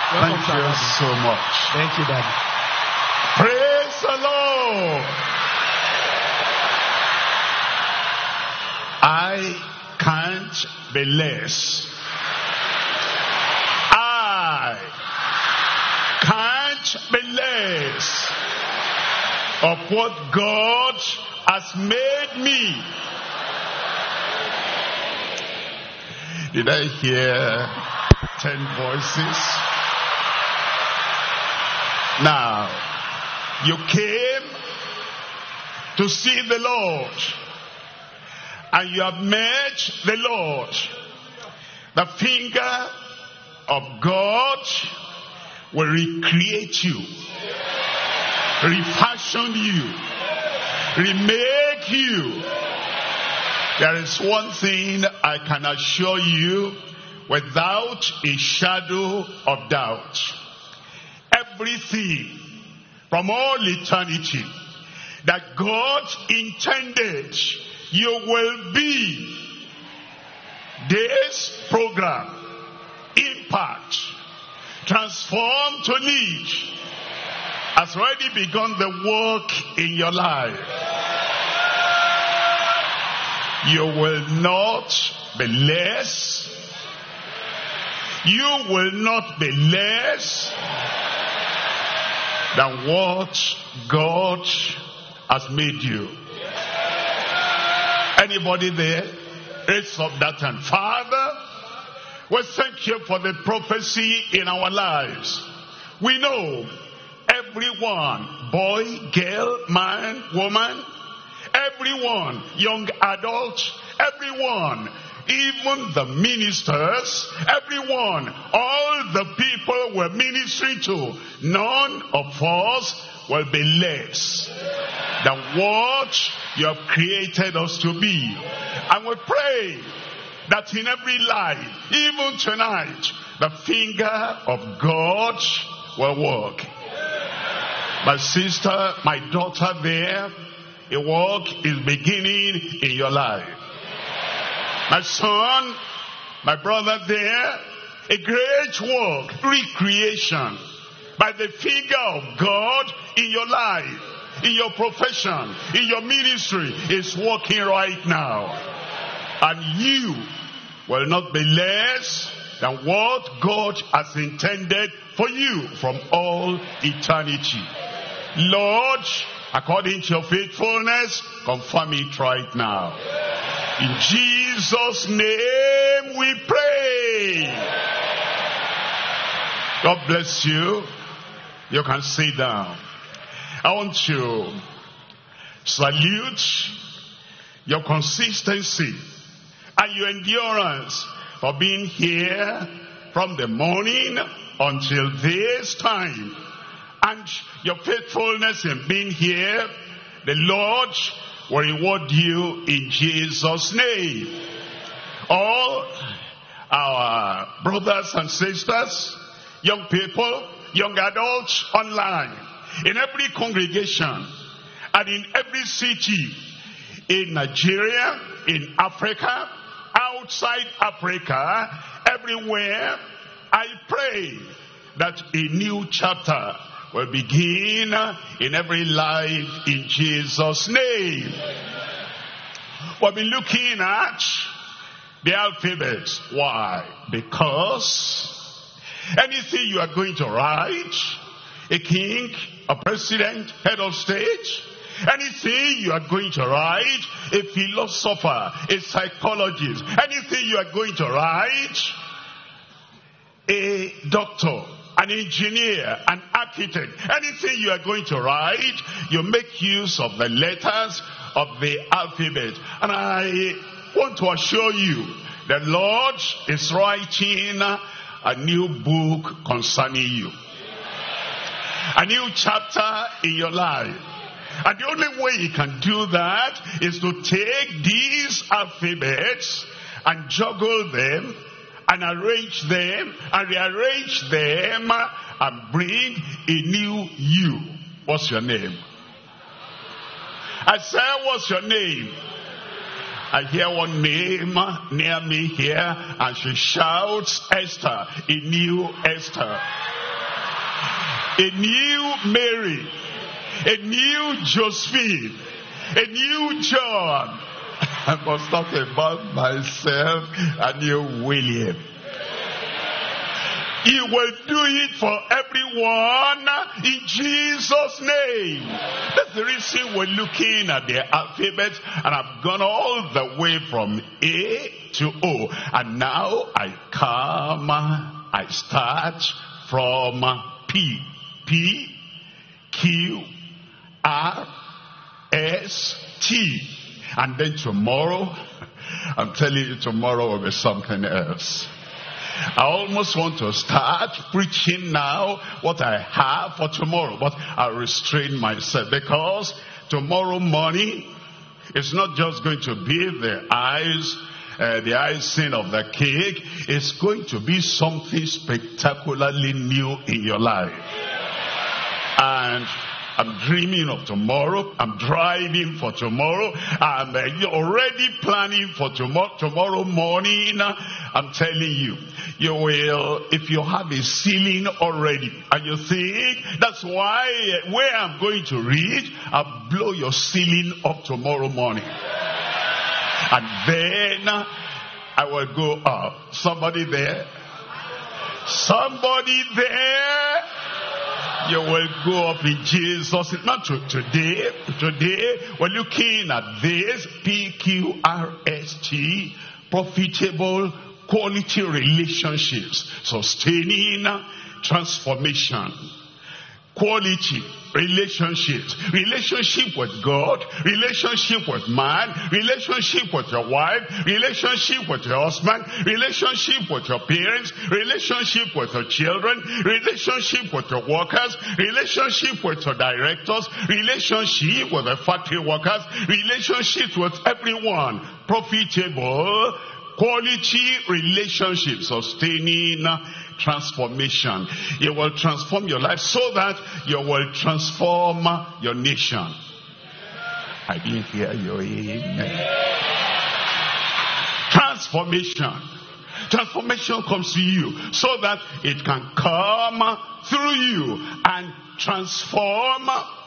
Thank you so much. Thank you, Daddy. Praise the Lord. I can't be less. I can't be less of what God has made me. Did I hear 10 voices? Now, you came to see the Lord, and you have met the Lord. The finger of God will recreate you, refashion you, remake you. There is one thing I can assure you without a shadow of doubt. Everything from all eternity that God intended you will be. This program, Impact, Transform to Lead, has already begun the work in your life. You will not be less. You will not be less than what God has made you. Anybody there? Raise up that hand. Father, we thank you for the prophecy in our lives. We know everyone, boy, girl, man, woman, everyone, young adult, everyone, even the ministers, everyone, all the people we're ministering to, none of us will be less than what you have created us to be. And we pray that in every life, even tonight, the finger of God will work. My sister, my daughter there, a work is beginning in your life. My son, my brother there, a great work, recreation, by the finger of God in your life, in your profession, in your ministry, is working right now. And you will not be less than what God has intended for you from all eternity. Lord, according to your faithfulness, confirm it right now. In Jesus' name we pray. God bless you. You can sit down. I want to salute your consistency and your endurance for being here from the morning until this time. And your faithfulness in being here, the Lord will reward you in Jesus' name. All our brothers and sisters, young people, young adults online, in every congregation and in every city, in Nigeria, in Africa, outside Africa, everywhere, I pray that a new chapter will begin in every life in Jesus' name. We'll be looking at the alphabet. Why? Because anything you are going to write, a king, a president, head of state, anything you are going to write, a philosopher, a psychologist, anything you are going to write, a doctor, an engineer, an architect, anything you are going to write, you make use of the letters of the alphabet. And I want to assure you, the Lord is writing a new book concerning you. A new chapter in your life. And the only way He can do that is to take these alphabets and juggle them and arrange them and rearrange them and bring a new you. What's your name? I said, what's your name? I hear one name near me here, and she shouts, Esther, a new Esther. A new Mary, a new Josephine, a new John. I must talk about myself, a new William. He will do it for everyone in Jesus' name. That's the reason we're looking at the alphabet, and I've gone all the way from A to O. And now I start from P. P, Q, R, S, T. And then tomorrow, I'm telling you, tomorrow will be something else. I almost want to start preaching now what I have for tomorrow, but I restrain myself, because tomorrow morning it's not just going to be the icing of the cake. It's going to be something spectacularly new in your life. And I'm dreaming of tomorrow. I'm driving for tomorrow. I'm already planning for tomorrow morning. I'm telling you, you will, if you have a ceiling already, and you think, that's why where I'm going to reach, I'll blow your ceiling up tomorrow morning. And then I will go up. Somebody there? Somebody there? You will go up in Jesus. Not today. Today, we're looking at this PQRST, profitable quality relationships, sustaining transformation. Quality relationships. Relationship with God, relationship with man, relationship with your wife, relationship with your husband, relationship with your parents, relationship with your children, relationship with your workers, relationship with your directors, relationship with the factory workers, relationships with everyone. Profitable quality relationships, sustaining transformation. You will transform your life so that you will transform your nation. I didn't hear you. Amen. Transformation. Transformation comes to you so that it can come through you and transform.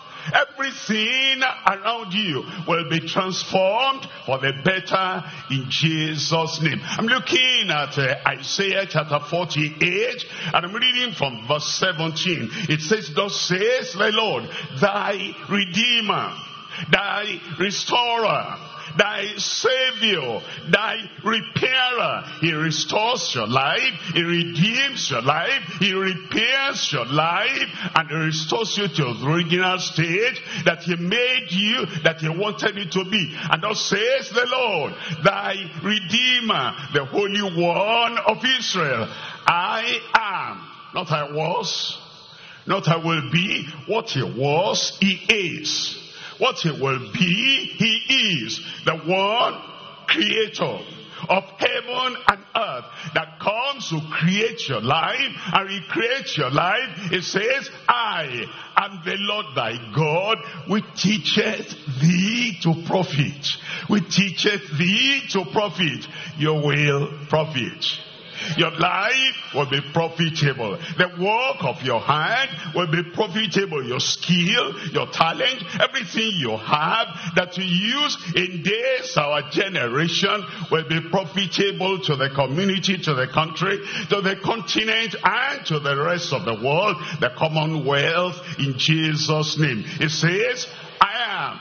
Everything around you will be transformed for the better in Jesus' name. I'm looking at Isaiah chapter 48, and I'm reading from verse 17. It says, thus says the Lord, thy Redeemer, thy Restorer, thy Savior, thy Repairer. He restores your life, he redeems your life, he repairs your life, and he restores you to the original state that he made you, that he wanted you to be. And thus says the Lord, thy Redeemer, the Holy One of Israel. I am, not I was, not I will be. What he was, he is. What he will be, he is. The one creator of heaven and earth that comes to create your life and recreate your life. It says, I am the Lord thy God, which teacheth thee to profit. Which teacheth thee to profit. You will profit. Your life will be profitable. The work of your hand will be profitable. Your skill, your talent, everything you have that you use in this, our generation, will be profitable to the community, to the country, to the continent, and to the rest of the world, the Commonwealth, in Jesus' name. It says, I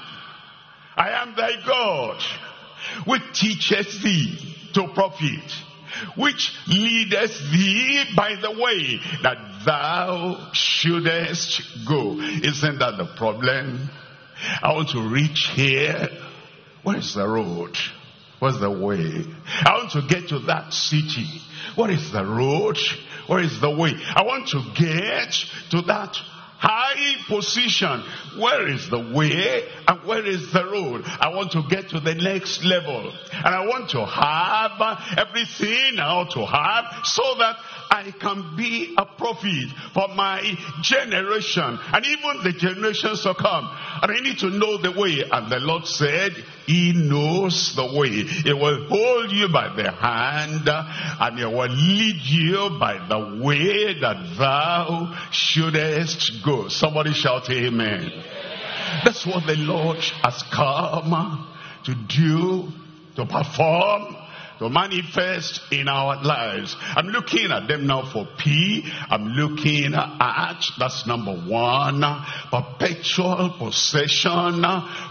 am thy God, which teacheth thee to profit, which leadeth thee by the way that thou shouldest go. Isn't that the problem? I want to reach here. Where is the road? Where's the way? I want to get to that city. What is the road? Where is the way? I want to get to that high position. Where is the way and where is the road? I want to get to the next level, and I want to have everything I ought to have so that I can be a prophet for my generation and even the generations to come. And I need to know the way. And the Lord said, he knows the way. He will hold you by the hand, and he will lead you by the way that thou shouldest go. Somebody shout amen. That's what the Lord has come to do, to perform, to manifest in our lives. I'm looking at them now for P. I'm looking at, that's number one, perpetual possession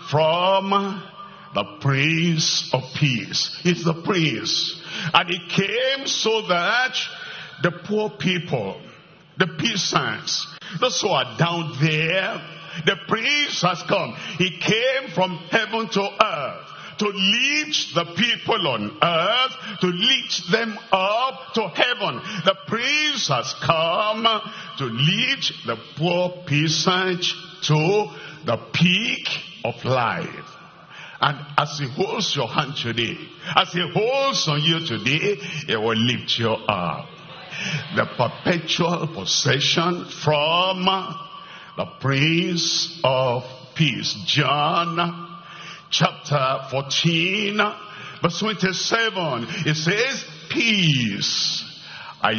from the Prince of Peace. He's the Prince. And he came so that the poor people, the peasants, those who are down there, the Prince has come. He came from heaven to earth to lift the people on earth, to lift them up to heaven. The Prince has come to lift the poor peasant to the peak of life. And as he holds your hand today, as he holds on you today, he will lift you up. The perpetual possession from the Prince of Peace. John chapter 14, verse 27, it says, peace I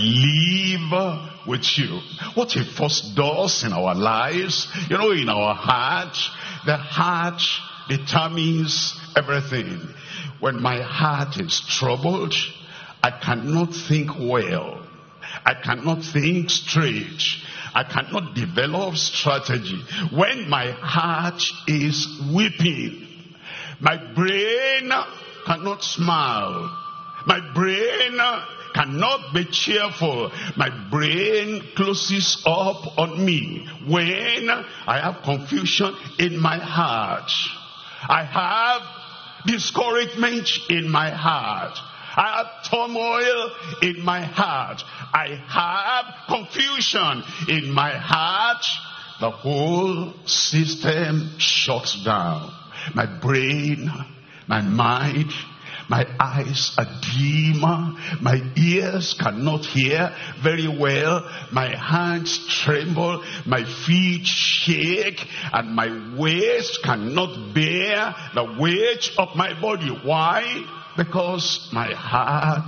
leave with you. What he first does in our lives, you know, in our heart, the heart determines everything. When my heart is troubled, I cannot think well. I cannot think straight. I cannot develop strategy. When my heart is weeping, my brain cannot smile. My brain cannot be cheerful. My brain closes up on me when I have confusion in my heart. I have discouragement in my heart. I have turmoil in my heart. I have confusion in my heart. The whole system shuts down. My brain, my mind, my eyes are dim. My ears cannot hear very well. My hands tremble. My feet shake. And my waist cannot bear the weight of my body. Why? Because my heart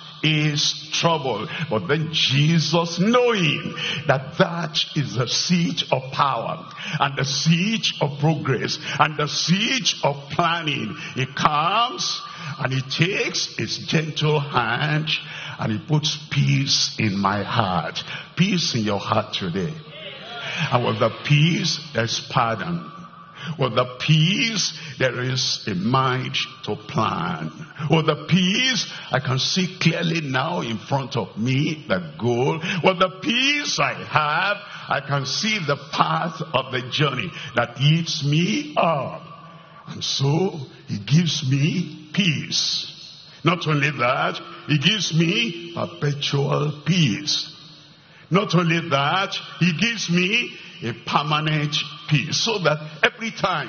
is troubled. But then Jesus, knowing that that is the seat of power and the seat of progress and the seat of planning, he comes and he takes his gentle hand and he puts peace in my heart. Peace in your heart today. And with the peace, there's pardon. With the peace, there is a mind to plan. With the peace, I can see clearly now in front of me the goal. With the peace I have, I can see the path of the journey that leads me up. And so, he gives me peace. Not only that, he gives me perpetual peace. Not only that, he gives me a permanent peace. So that every time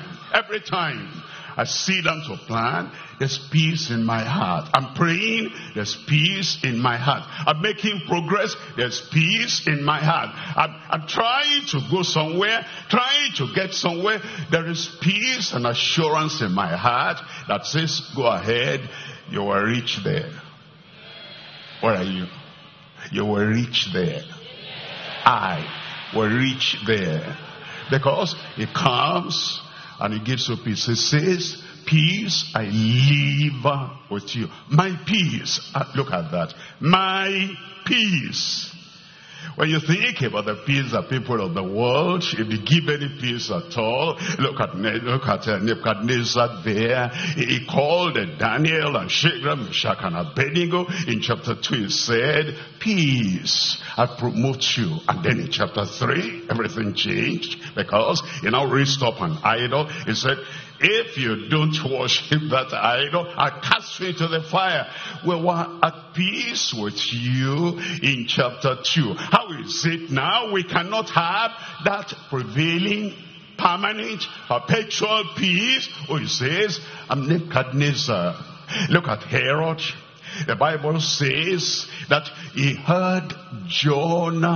I sit down to plan, there's peace in my heart. I'm praying, there's peace in my heart. I'm making progress, there's peace in my heart. I'm trying to go somewhere, trying to get somewhere. There is peace and assurance in my heart that says, go ahead, you will reach there. Where are you? You will reach there. I will reach there. Because it comes and it gives you peace. It says, peace I leave with you. My peace. Look at that. My peace. When you think about the peace of people of the world, if you give any peace at all, look at Nebuchadnezzar there. He called Daniel and Shadrach, Meshach and Abednego. In chapter 2 he said, peace, I promote you. And then in chapter 3, everything changed because he now raised up an idol. He said, if you don't worship that idol, I'll cast you into the fire. We were at peace with you in chapter 2. How is it now? We cannot have that prevailing, permanent, perpetual peace. Oh, he says, I'm Nebuchadnezzar. Look at Herod. The Bible says that he heard John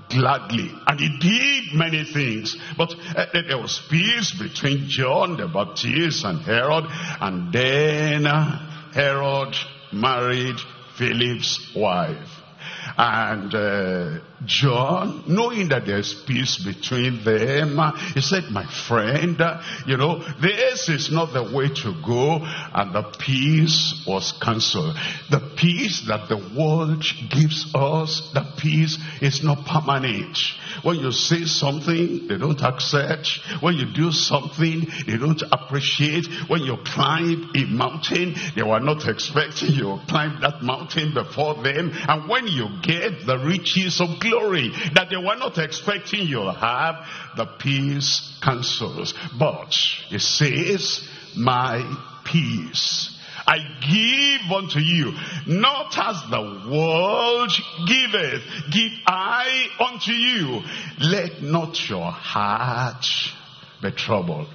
gladly. And he did many things. But there was peace between John the Baptist and Herod. And then Herod married Philip's wife. And John, knowing that there's peace between them, he said, my friend, this is not the way to go. And the peace was canceled. The peace that the world gives us, the peace is not permanent. When you say something, they don't accept. When you do something, they don't appreciate. When you climb a mountain, they were not expecting you to climb that mountain before them. And when you get the riches of glory that they were not expecting you to have, the peace cancels. But it says, my peace I give unto you, not as the world giveth, give I unto you. Let not your heart be troubled.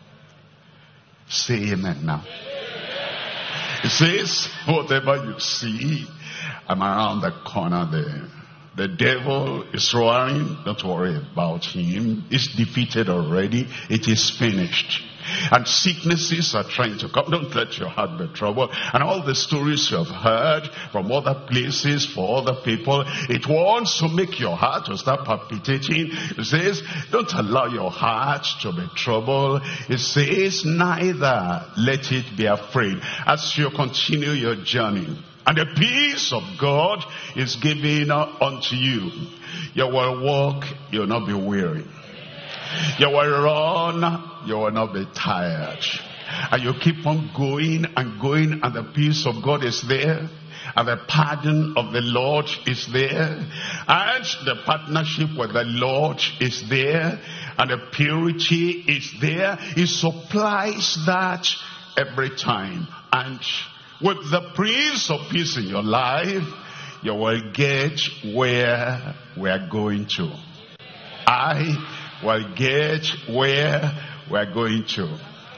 Say amen now. It says, whatever you see, I'm around the corner there. The devil is roaring. Don't worry about him. He's defeated already. It is finished. And sicknesses are trying to come. Don't let your heart be troubled. And all the stories you have heard from other places for other people, it wants to make your heart to start palpitating. It says, don't allow your heart to be troubled. It says, neither let it be afraid. As you continue your journey, and the peace of God is given unto you. You will walk, you will not be weary. You will run, you will not be tired. And you keep on going and going, and the peace of God is there. And the pardon of the Lord is there. And the partnership with the Lord is there. And the purity is there. He supplies that every time. And with the Prince of Peace in your life, you will get where we are going to. I will get where we are going to.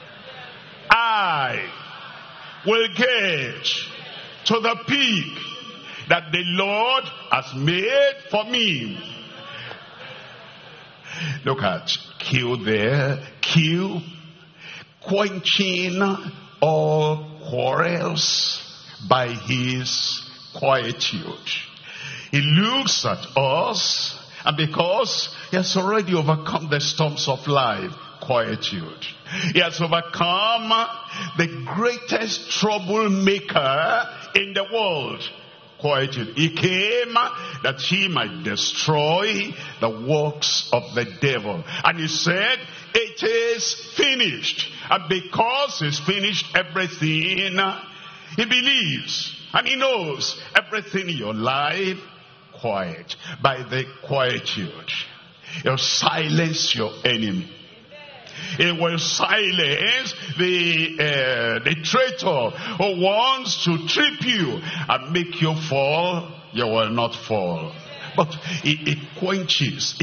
I will get to the peak that the Lord has made for me. Look at Q there. Q, quenching all quarrels by his quietude. He looks at us, and because he has already overcome the storms of life, quietude. He has overcome the greatest troublemaker in the world, quietude. He came that he might destroy the works of the devil. And he said, it is finished. And because he's finished everything, he believes and he knows everything in your life, quiet. By the quietude, he'll silence your enemy. It will silence the traitor who wants to trip you and make you fall. You will not fall. But it quenches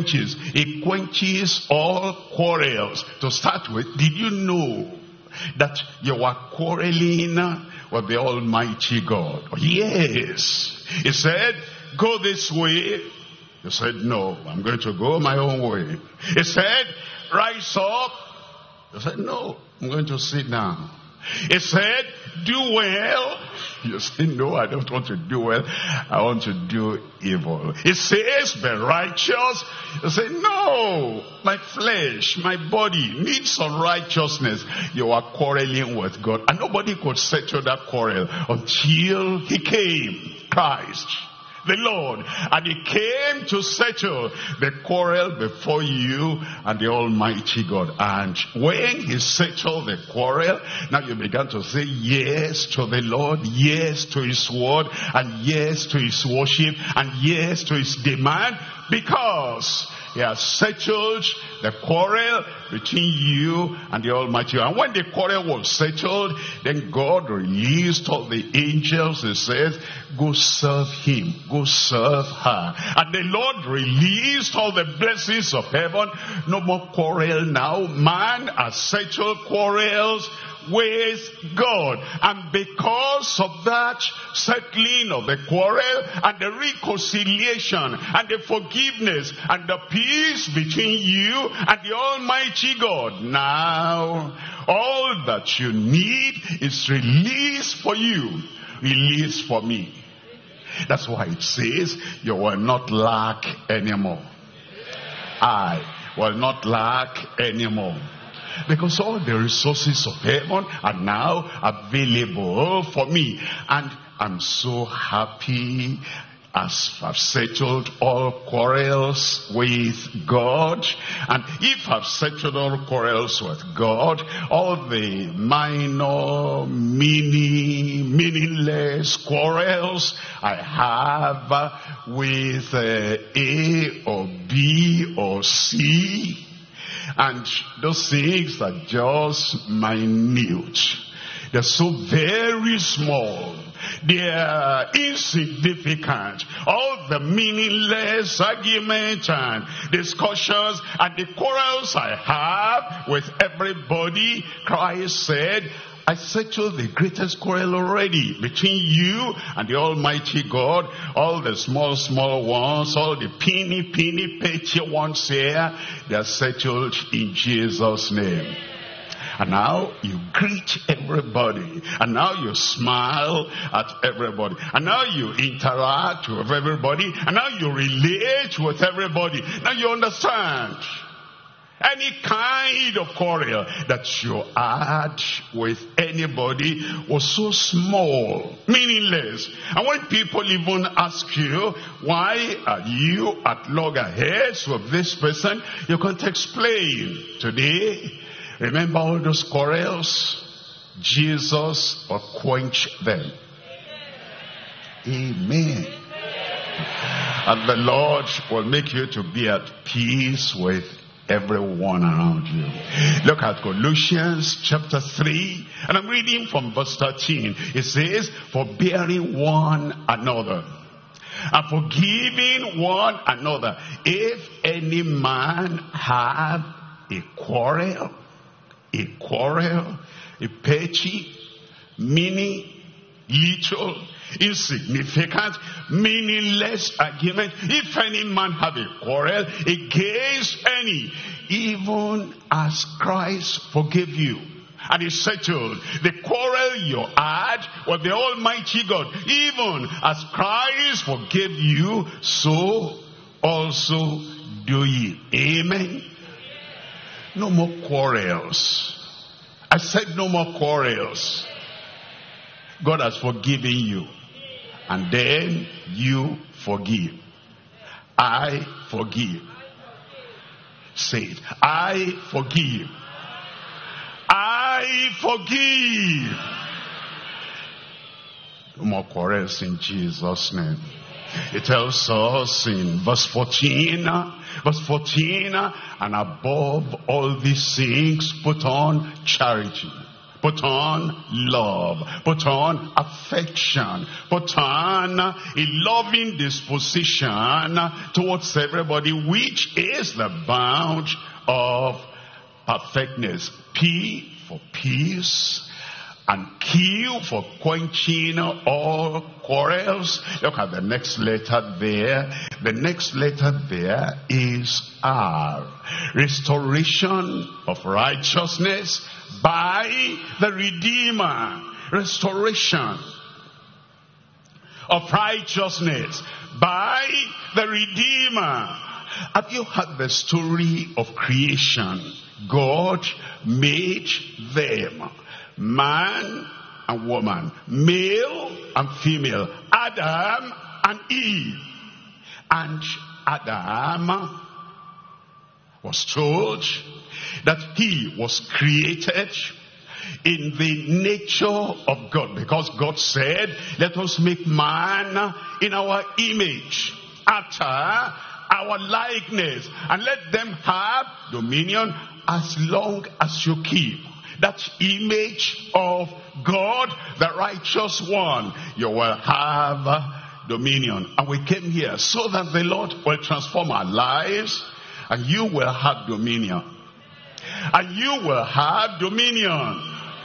all quarrels. To start with, did you know that you are quarreling with the Almighty God? Yes. He said, go this way. You said, no, I'm going to go my own way. He said, rise up. You said, no, I'm going to sit down. He said, do well. You say, no, I don't want to do well. I want to do evil. He says, be righteous. You say, no, my flesh, my body needs some righteousness. You are quarreling with God. And nobody could settle that quarrel until he came, Christ, the Lord. And he came to settle the quarrel before you and the Almighty God. And when he settled the quarrel, now you began to say yes to the Lord, yes to his word, and yes to his worship, and yes to his demand, because he has settled the quarrel between you and the Almighty. And when the quarrel was settled, then God released all the angels. He says, go serve him, go serve her. And the Lord released all the blessings of heaven. No more quarrel now. Man has settled quarrels with God. And because of that settling of the quarrel and the reconciliation and the forgiveness and the peace between you and the Almighty God, now all that you need is release for you, release for me. That's why it says you will not lack anymore. I will not lack anymore. Because all the resources of heaven are now available for me. And I'm so happy as I've settled all quarrels with God. And if I've settled all quarrels with God, all the minor, meaningless quarrels I have with A or B or C, and those things are just minute. They're so very small. They're insignificant. All the meaningless arguments and discussions and the quarrels I have with everybody, Christ said, I settled the greatest quarrel already between you and the Almighty God. All the small ones, all the petty ones here, they are settled in Jesus' name. And now you greet everybody. And now you smile at everybody. And now you interact with everybody. And now you relate with everybody. Now you understand. Any kind of quarrel that you had with anybody was so small, meaningless. And when people even ask you, why are you at loggerheads with this person? You can't explain. Today, remember all those quarrels? Jesus will quench them. Amen. And the Lord will make you to be at peace with everyone around you. Look at Colossians chapter 3, and I'm reading from verse 13. It says, forbearing one another and forgiving one another, if any man have a quarrel, a petty, mini, little, insignificant, meaningless argument. If any man have a quarrel against any, even as Christ forgave you. And he settled the quarrel you had with the Almighty God. Even as Christ forgave you, so also do ye. Amen. No more quarrels. I said no more quarrels. God has forgiven you. And then you forgive. I forgive. Say it. I forgive. I forgive. No more quarrels in Jesus' name. It tells us in verse 14, and above all these things, put on charity. Put on love, put on affection, put on a loving disposition towards everybody, which is the bound of perfectness. P for peace, and Q for quenching all quarrels. Look at the next letter there. The next letter there is R. Restoration of righteousness by the Redeemer. Restoration of righteousness by the Redeemer. Have you heard the story of creation? God made them, man and woman, male and female, Adam and Eve. And Adam was told that he was created in the nature of God, because God said, let us make man in our image, after our likeness, and let them have dominion as long as you keep that image of God, the righteous one. You will have dominion. And we came here so that the Lord will transform our lives, and you will have dominion. And you will have dominion.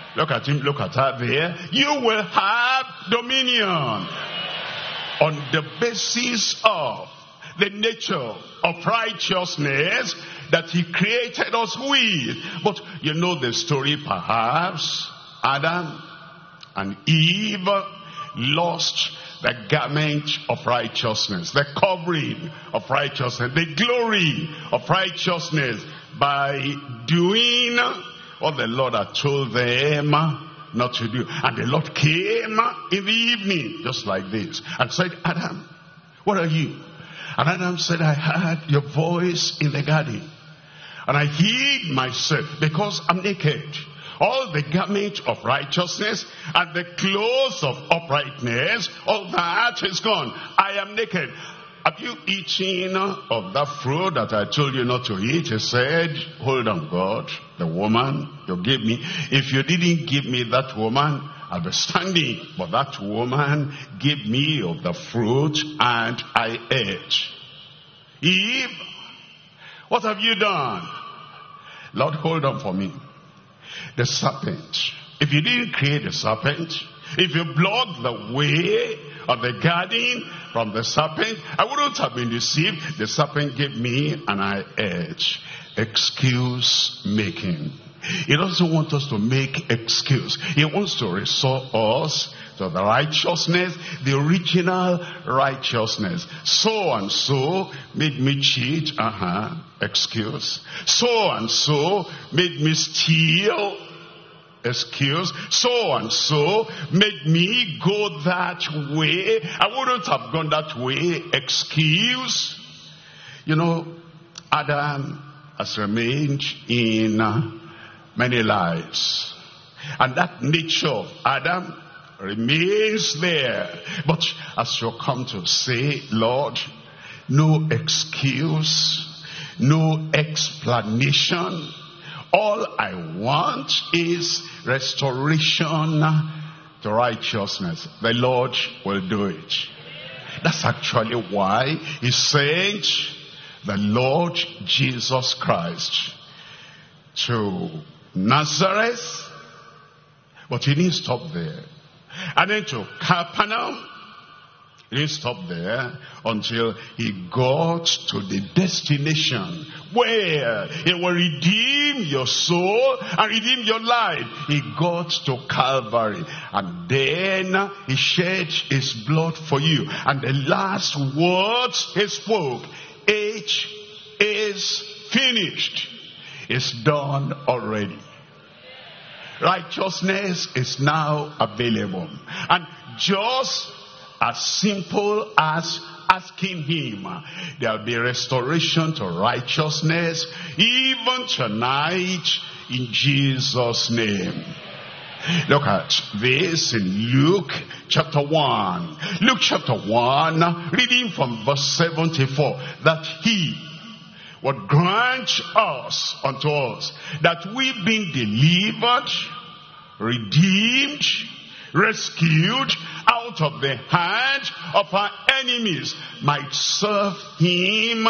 Look at him, look at her there. You will have dominion on the basis of the nature of righteousness that he created us with. But you know the story perhaps. Adam and Eve lost the garment of righteousness, the covering of righteousness, the glory of righteousness by doing what the Lord had told them not to do. And the Lord came in the evening, just like this, and said, Adam, what are you? And Adam said, I heard your voice in the garden, and I hid myself because I'm naked. All the garment of righteousness and the clothes of uprightness, all that is gone. I am naked. Have you eaten of that fruit that I told you not to eat? He said, hold on, God, the woman you gave me. If you didn't give me that woman, I'll be standing. But that woman gave me of the fruit and I ate. Eve, what have you done? Lord, hold on for me. The serpent. If you didn't create the serpent, if you blocked the way of the garden from the serpent, I wouldn't have been deceived. The serpent gave me and I ate. Excuse making. He doesn't want us to make excuse. He wants to restore us to the righteousness, the original righteousness. So and so made me cheat. Excuse. So and so made me steal. Excuse. So and so made me go that way. I wouldn't have gone that way. Excuse. You know, Adam has remained in many lives, and that nature of Adam remains there. But as you come to say, Lord, no excuse, no explanation. All I want is restoration to righteousness. The Lord will do it. That's actually why he sent the Lord Jesus Christ to Nazareth. But he didn't stop there. And then to Capernaum. He didn't stop there until he got to the destination where he will redeem your soul and redeem your life. He got to Calvary, and then he shed his blood for you. And the last words he spoke, it is finished. It's done already. Righteousness is now available. And just as simple as asking him, there'll be restoration to righteousness even tonight in Jesus' name. Look at this in Luke chapter 1. Luke chapter 1, reading from verse 74, that he would grant us unto us that we being delivered, redeemed, rescued out of the hand of our enemies, might serve him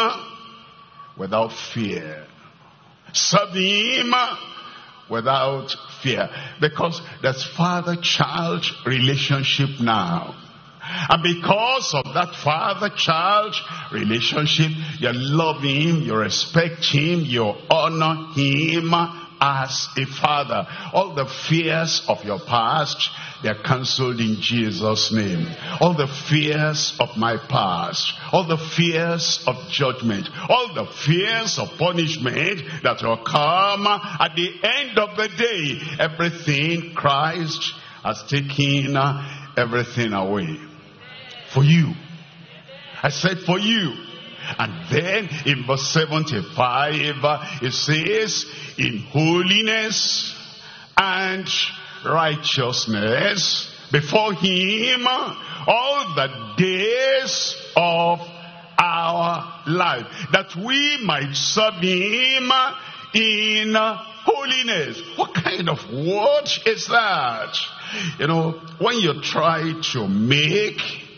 without fear. Serve him without fear. Because there's father-child relationship now. And because of that father-child relationship, you love him, you respect him, you honor him as a father. All the fears of your past, they're cancelled in Jesus' name. All the fears of my past, all the fears of judgment, all the fears of punishment that will come at the end of the day, everything, Christ has taken everything away. For you. I said for you. And then in verse 75, it says, in holiness and righteousness before him all the days of our life, that we might serve him in holiness. What kind of word is that? You know, when you try to make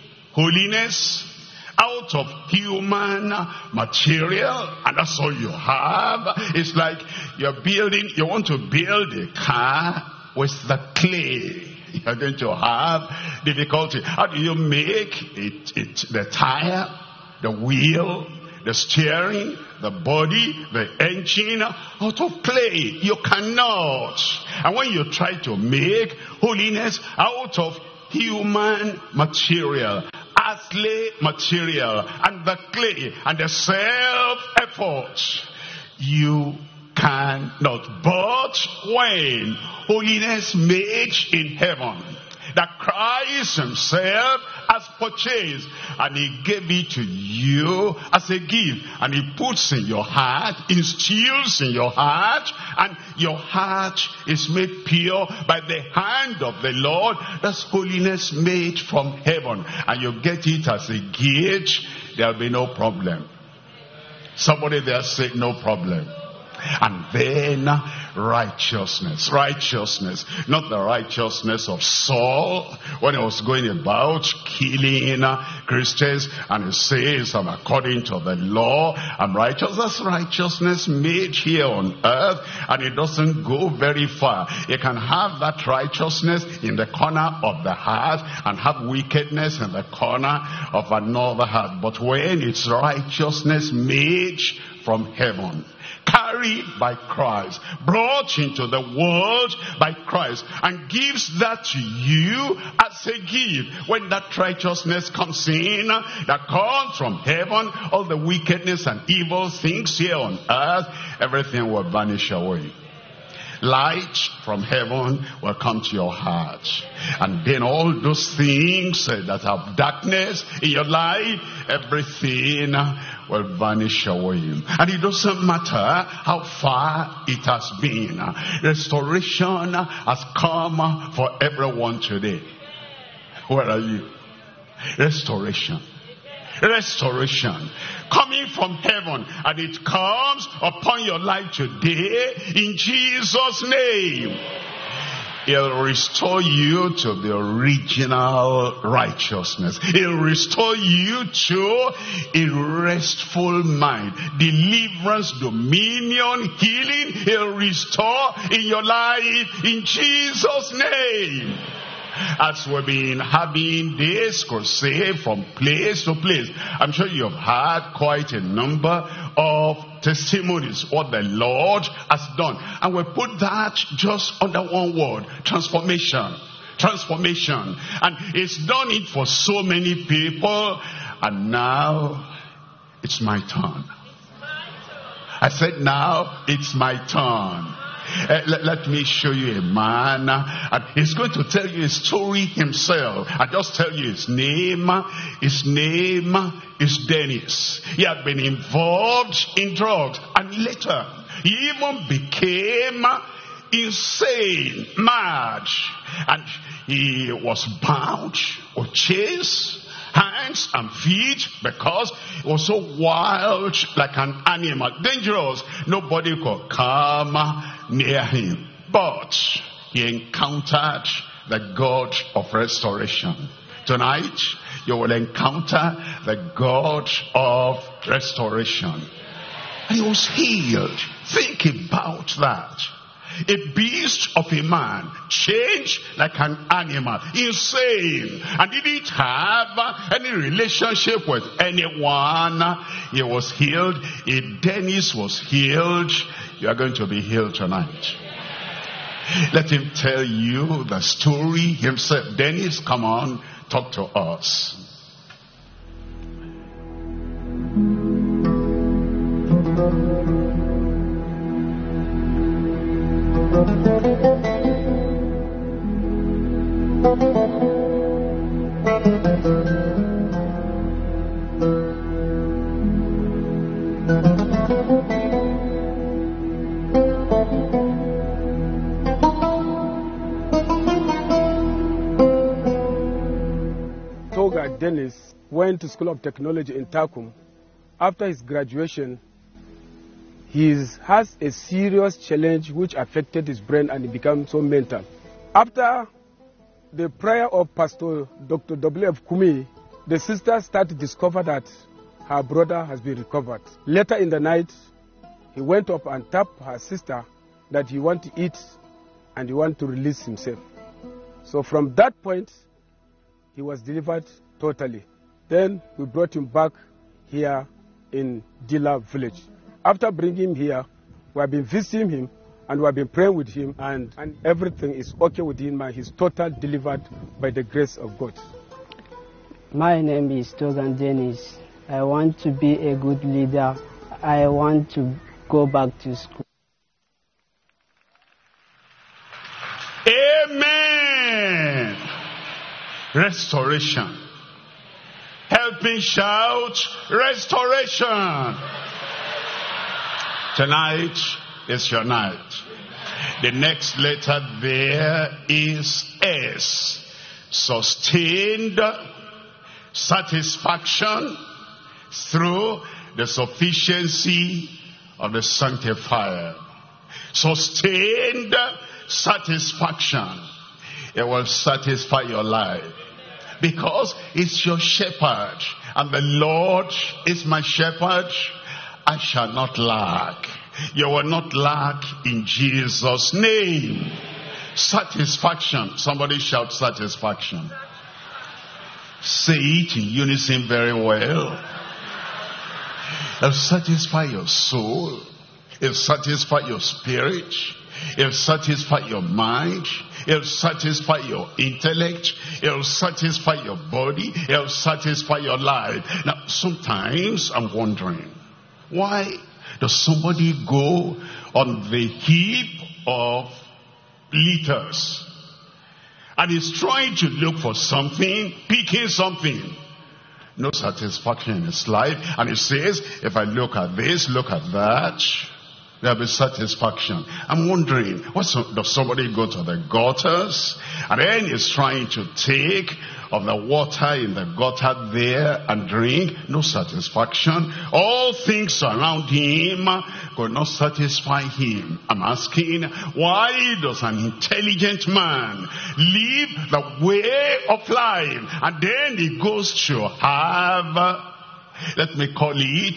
holiness out of human material, and that's all you have, it's like you're building, you want to build a car, with the clay. You're going to have difficulty. How do you make the tire, the wheel, the steering, the body, the engine out of clay? You cannot. And when you try to make holiness out of human material, earthly material, and the clay, and the self-effort, you cannot. But when holiness made in heaven, that Christ himself has purchased, and he gave it to you as a gift, and he puts in your heart, instills in your heart, and your heart is made pure by the hand of the Lord. That's holiness made from heaven, and you get it as a gift. There'll be no problem. Somebody there say no problem. And then righteousness, not the righteousness of Saul when he was going about killing Christians, and he says, I'm according to the law, I'm righteous. That's righteousness made here on earth, and it doesn't go very far. You can have that righteousness in the corner of the heart and have wickedness in the corner of another heart. But when it's righteousness made from heaven, carried by Christ, brought into the world by Christ, and gives that to you as a gift. When that righteousness comes in, that comes from heaven, all the wickedness and evil things here on earth, everything will vanish away. Light from heaven will come to your heart. And then all those things that have darkness in your life, everything will vanish away. And it doesn't matter how far it has been. Restoration has come for everyone today. Where are you? Restoration. Restoration coming from heaven, and it comes upon your life today in Jesus' name. He'll restore you to the original righteousness. He'll restore you to a restful mind, deliverance, dominion, healing. He'll restore in your life in Jesus' name. As we've been having this crusade from place to place, I'm sure you've had quite a number of testimonies what the Lord has done. And we put that just under one word: transformation. Transformation. And it's done it for so many people. And now it's my turn. I said, now it's my turn. Let me show you a man, and he's going to tell you a story himself. I just tell you his name. His name is Dennis. He had been involved in drugs, and later he even became insane, mad, and he was bound with chains, hands and feet, because he was so wild, like an animal, dangerous. Nobody could come near him. But he encountered the God of restoration. Tonight, you will encounter the God of restoration. And he was healed. Think about that. A beast of a man, changed like an animal, insane, and didn't have any relationship with anyone. He was healed. If Dennis was healed, you are going to be healed tonight. Let him tell you the story himself. Dennis, come on, talk to us. Toga Dennis went to School of Technology in Takum. After his graduation, he has a serious challenge which affected his brain, and he became so mental. After the prayer of Pastor Dr. W.F. Kumi, the sister started to discover that her brother has been recovered. Later in the night, he went up and tapped her sister that he wanted to eat and he wanted to release himself. So from that point, he was delivered totally. Then we brought him back here in Dila village. After bringing him here, we have been visiting him and we have been praying with him, and everything is okay with him, and he's totally delivered by the grace of God. My name is Togan Dennis. I want to be a good leader. I want to go back to school. Amen. Restoration. Help me shout restoration. Tonight is your night. The next letter there is S. Sustained satisfaction through the sufficiency of the sanctifier. Sustained satisfaction. It will satisfy your life, because it's your shepherd, and the Lord is my shepherd. I shall not lack. You will not lack in Jesus' name. Satisfaction. Somebody shout satisfaction. Say it in unison very well. It'll satisfy your soul. It'll satisfy your spirit. It'll satisfy your mind. It'll satisfy your intellect. It'll satisfy your body. It'll satisfy your life. Now, sometimes I'm wondering, why does somebody go on the heap of liters and is trying to look for something, picking something? No satisfaction in his life. And he says, if I look at this, look at that, there'll be satisfaction. I'm wondering, does somebody go to the gutters and then he's trying to take of the water in the gutter there and drink? No satisfaction. All things around him could not satisfy him. I'm asking, why does an intelligent man live the way of life and then he goes to have, let me call it,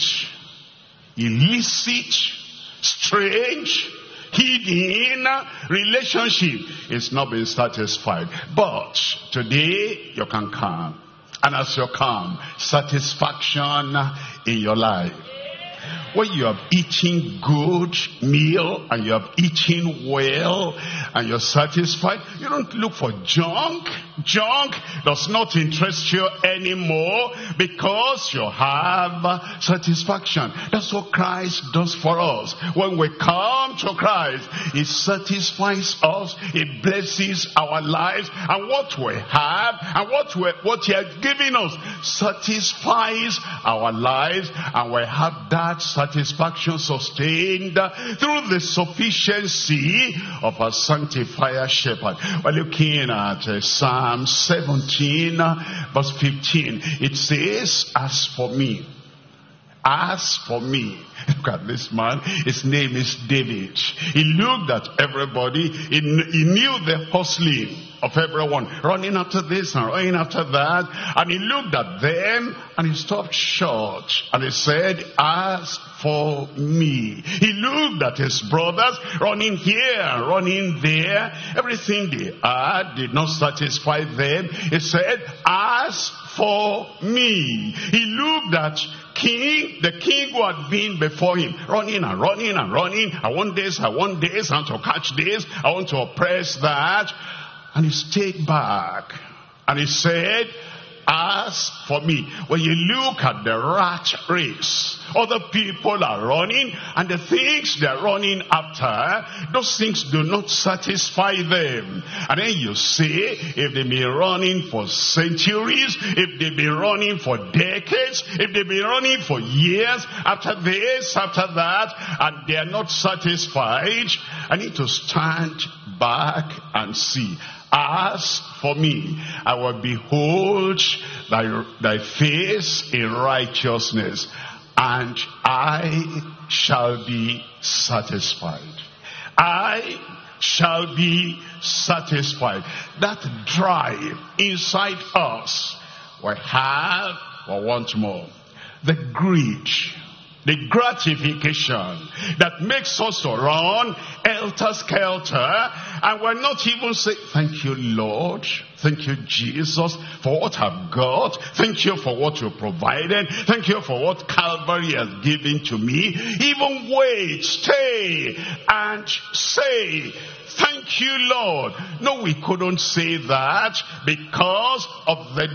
illicit, strange, hidden relationship? Is not being satisfied. But today you can come, and as you come, satisfaction in your life. When you have eaten good meal and you have eaten well and you're satisfied, you don't look for junk. Junk does not interest you anymore because you have satisfaction. That's what Christ does for us. When we come to Christ, He satisfies us, He blesses our lives, and what we have and what He has given us satisfies our lives, and we have that satisfaction sustained through the sufficiency of our sanctifier shepherd. We're looking at Psalm 17 verse 15. It says, as for me, look at this man, his name is David. He looked at everybody, he knew the hustling of everyone, running after this and running after that, and he looked at them and he stopped short and he said, as for me. He looked at his brothers running here and running there. Everything they had did not satisfy them. He said, as for me. He looked at the king who had been before him, running and running and running. I want this, I want this, I want to catch this, I want to oppress that. And he stayed back and he said, as for me. When you look at the rat race, other people are running, and the things they're running after, those things do not satisfy them. And then you say, if they've been running for centuries, if they've been running for decades, if they've been running for years, after this, after that, and they are not satisfied, I need to stand back and see. As for me, I will behold thy face in righteousness, and I shall be satisfied. I shall be satisfied. That drive inside us, we have or want more. The greed, the gratification that makes us to run helter-skelter, and we're not even saying, thank you, Lord. Thank you, Jesus, for what I've got. Thank you for what you provided. Thank you for what Calvary has given to me. Even wait, stay, and say, thank you, Lord. No, we couldn't say that because of the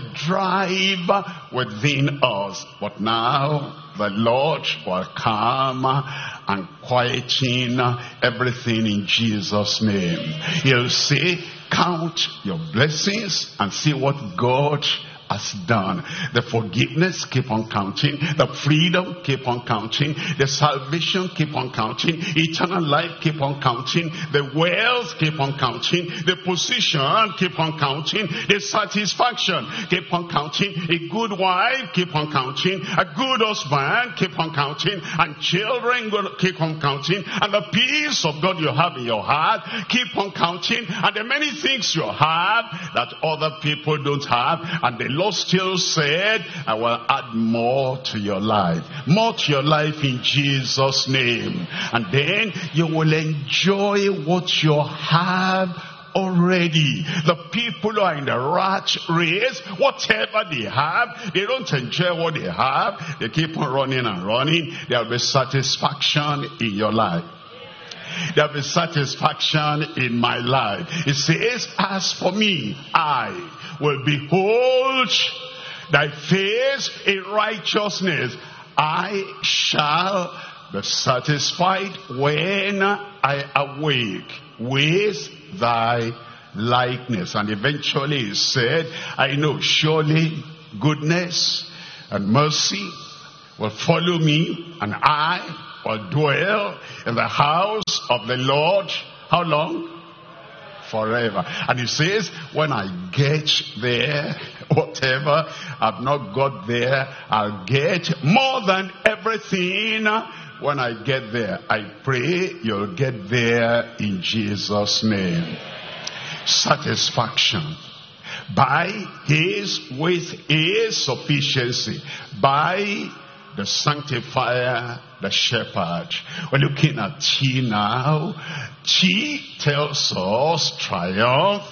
drive within us. But now the Lord will come and quieten everything in Jesus' name. He'll say, count your blessings and see what God has done. The forgiveness, keep on counting. The freedom, keep on counting. The salvation, keep on counting. Eternal life, keep on counting. The wealth, keep on counting. The position, keep on counting. The satisfaction, keep on counting. A good wife, keep on counting. A good husband, keep on counting. And children, keep on counting. And the peace of God you have in your heart, keep on counting. And the many things you have that other people don't have. And the Lord still said, I will add more to your life. More to your life in Jesus' name. And then you will enjoy what you have already. The people who are in the rat race, whatever they have, they don't enjoy what they have. They keep on running and running. There will be satisfaction in your life. There will be satisfaction in my life. It says, as for me, I will behold thy face in righteousness. I shall be satisfied when I awake with thy likeness. And eventually he said, I know surely goodness and mercy will follow me, and I will dwell in the house of the Lord. How long? Forever. And he says, when I get there, whatever I've not got there, I'll get more than everything. When I get there, I pray you'll get there in Jesus' name. Satisfaction with his sufficiency, by the sanctifier, the shepherd. We're looking at T now. T tells us triumph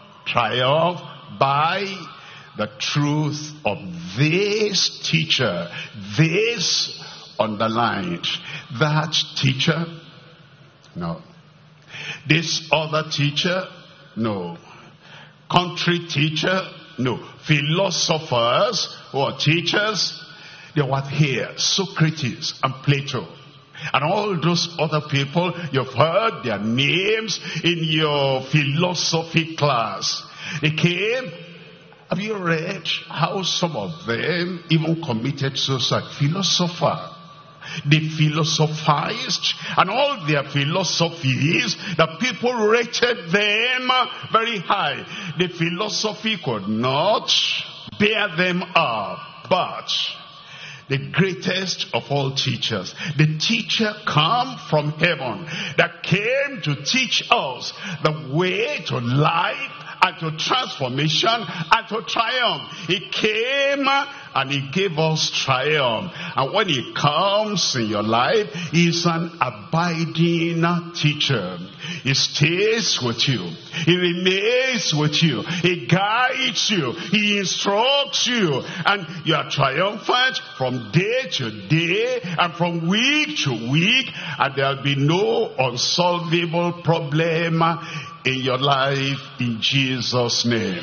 by the truth of this teacher. This underlined. That teacher? No. This other teacher? No. Country teacher? No. Philosophers who are teachers? They were here, Socrates and Plato. And all those other people, you've heard their names in your philosophy class. They came. Have you read how some of them even committed suicide? Philosopher. They philosophized, and all their philosophies, the people rated them very high. The philosophy could not bear them up, but the greatest of all teachers, the teacher come from heaven that came to teach us the way to life and to transformation and to triumph. He came and he gave us triumph. And when he comes in your life, he's an abiding teacher. He stays with you. He remains with you. He guides you. He instructs you. And you are triumphant from day to day and from week to week. And there will be no unsolvable problem in your life in Jesus' name.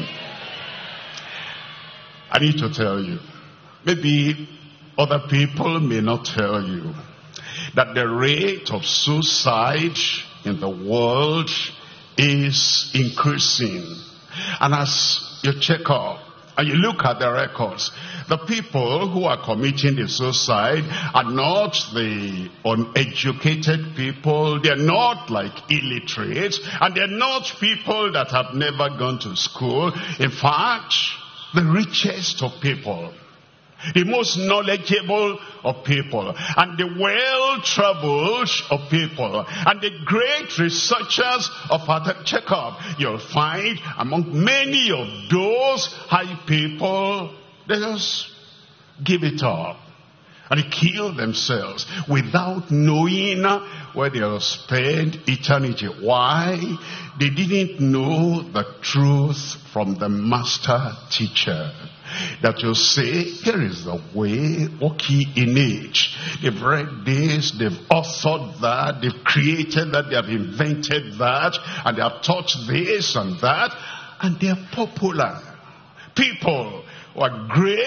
I need to tell you, maybe other people may not tell you, that the rate of suicide in the world is increasing. And as you check up and you look at the records, the people who are committing the suicide are not the uneducated people. They're not like illiterates. And they're not people that have never gone to school. In fact, the richest of people, the most knowledgeable of people, and the well-traveled of people, and the great researchers of our checkup, you'll find among many of those high people, they just give it up. And they kill themselves without knowing where they'll spend eternity. Why? They didn't know the truth from the master teacher. That will say, here is the way, walk ye in it. They've read this, they've authored that, they've created that, they have invented that, and they have taught this and that, and they're popular. People who are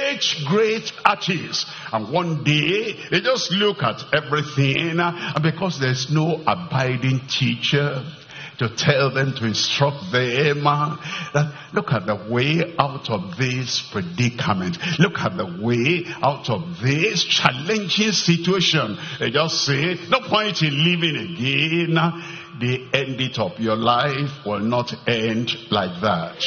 great artists, and one day they just look at everything, and because there's no abiding teacher to tell them, to instruct them, that look at the way out of this predicament, look at the way out of this challenging situation. They just say, no point in living again. The end it up. Your life will not end like that.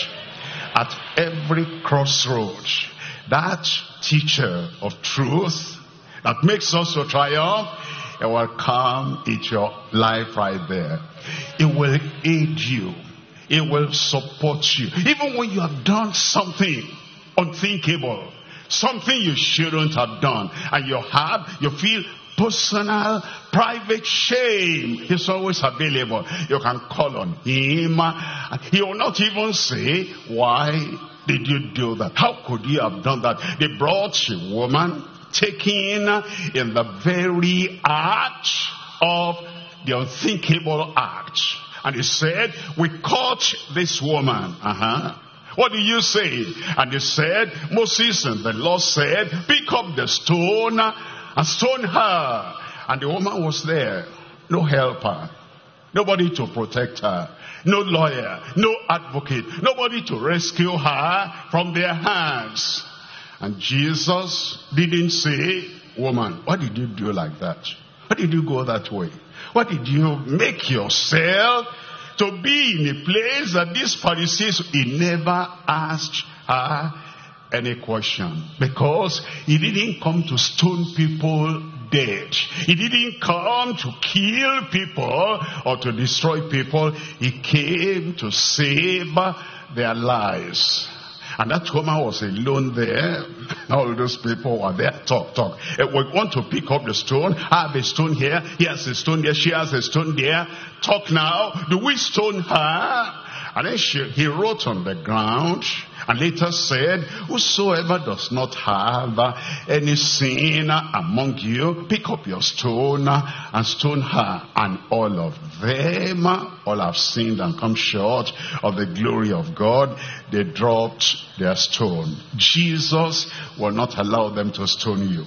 At every crossroad, that teacher of truth that makes us to triumph, it will come into your life right there. It will aid you. It will support you. Even when you have done something unthinkable, something you shouldn't have done, and you feel personal, private shame, he's always available. You can call on him. He will not even say, why did you do that? How could you have done that? They brought a woman taken in the very act of the unthinkable act. And he said, we caught this woman. What do you say? And he said, Moses and the Lord said, pick up the stone and stone her. And the woman was there. No helper. Nobody to protect her. No lawyer. No advocate. Nobody to rescue her from their hands. And Jesus didn't say, woman, why did you do like that? Why did you go that way? Why did you make yourself to be in a place that these Pharisees, he never asked her any question? Because he didn't come to stone people dead. He didn't come to kill people or to destroy people. He came to save their lives. And that woman was alone there. All those people were there. Talk. We want to pick up the stone. I have a stone here. He has a stone there. She has a stone there. Talk now. Do we stone her? And then he wrote on the ground and later said, whosoever does not have any sin among you, pick up your stone and stone her. And all of them, all have sinned and come short of the glory of God. They dropped their stone. Jesus will not allow them to stone you.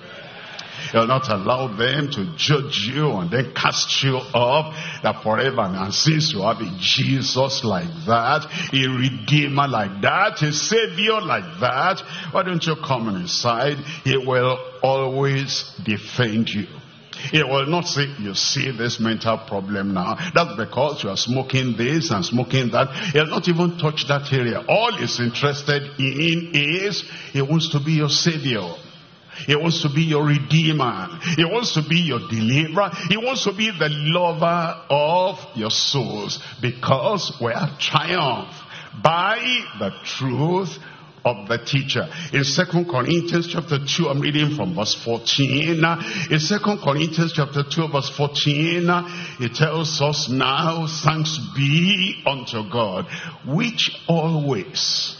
He'll not allow them to judge you and then cast you off that forever. And since you have a Jesus like that, a Redeemer like that, a Savior like that, why don't you come on his side? He will always defend you. He will not say, you see this mental problem now. That's because you are smoking this and smoking that. He'll not even touch that area. All he's interested in is, he wants to be your Savior. He wants to be your Redeemer. He wants to be your Deliverer. He wants to be the lover of your souls. Because we have triumphed by the truth of the teacher. In 2 Corinthians chapter 2, I'm reading from verse 14. In 2 Corinthians chapter 2 verse 14, it tells us, now thanks be unto God, which always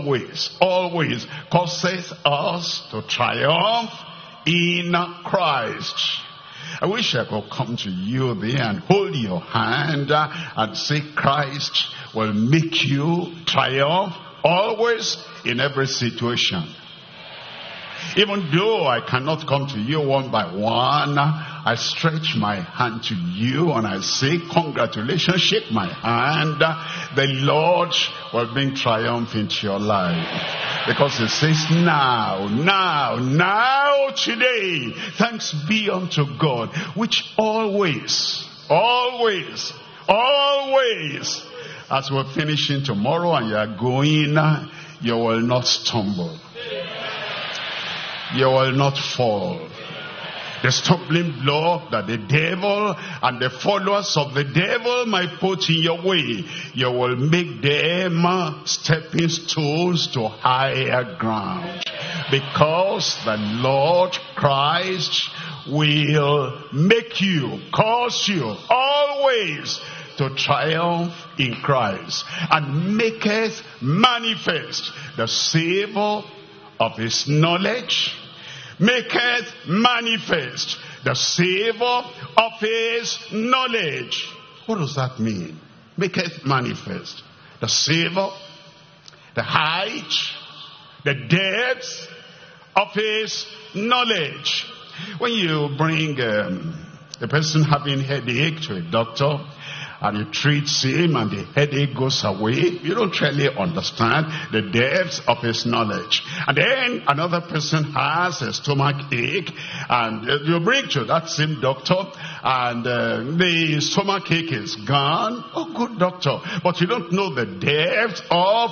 causeth us to triumph in Christ. I wish I could come to you there and hold your hand and say, Christ will make you triumph always in every situation. Even though I cannot come to you one by one, I stretch my hand to you and I say, congratulations, shake my hand. The Lord will bring triumph into your life. Because it says, now, today, thanks be unto God, which always, as we're finishing tomorrow and you are going, you will not stumble. You will not fall. The stumbling block that the devil and the followers of the devil might put in your way, you will make them stepping stones to higher ground. Because the Lord Christ will make you, cause you always to triumph in Christ, and maketh manifest the savor of his knowledge, maketh manifest the savor of his knowledge. What does that mean? Maketh manifest the savor, the height, the depth of his knowledge. When you bring a person having headache to a doctor, and he treats him and the headache goes away, you don't really understand the depths of his knowledge. And then another person has a stomach ache, and you bring to that same doctor, and the stomach ache is gone. Oh, good doctor. But you don't know the depth of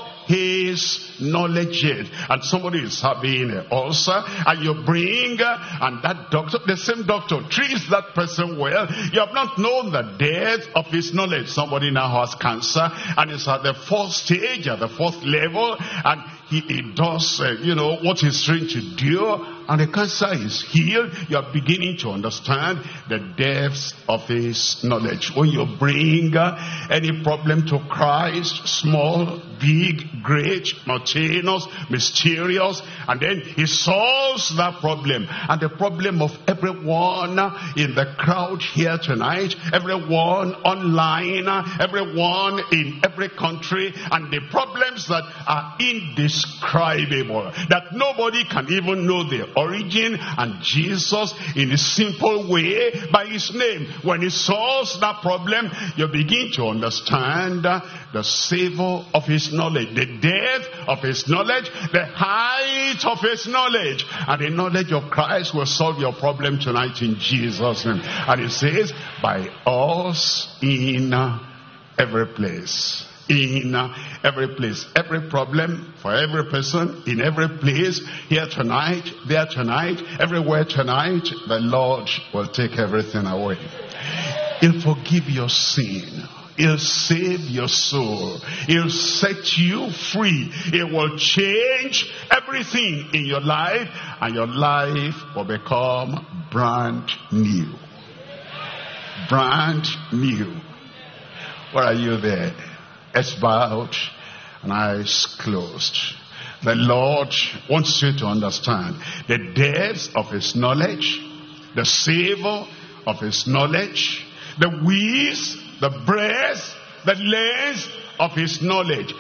his knowledge yet. And somebody is having an ulcer, and you bring, and that doctor, the same doctor, treats that person well. You have not known the depth of his knowledge. Somebody now has cancer, and it's at the fourth stage, at the fourth level, and he does, what he's trying to do, and the cancer is healed. You are beginning to understand the depths of his knowledge. When you bring any problem to Christ, small, big, great, mountainous, mysterious, and then he solves that problem. And the problem of everyone in the crowd here tonight, everyone online, everyone in every country, and the problems that are indescribable, that nobody can even know the origin, and Jesus in a simple way by his name, when he solves that problem, you begin to understand the savor of his knowledge, the depth of his knowledge, the height of his knowledge. And the knowledge of Christ will solve your problem tonight in Jesus' name. And it says, by us in every place. In every place, every problem for every person, in every place, here tonight, there tonight, everywhere tonight, the Lord will take everything away. He'll forgive your sin. He'll save your soul. He'll set you free. It will change everything in your life, and your life will become brand new. Brand new. Where are you there? Heads bowed and eyes closed. The Lord wants you to understand the depths of his knowledge, the savor of his knowledge, the width, the breadth, the length of his knowledge.